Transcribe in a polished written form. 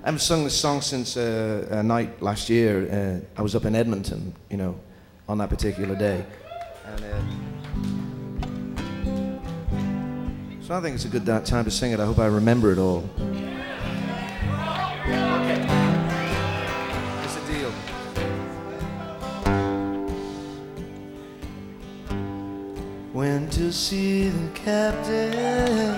haven't sung this song since a night last year. I was up in Edmonton, you know, on that particular day. And, so I think it's a good time to sing it. I hope I remember it all. Okay. It's a deal. Went to see the captain.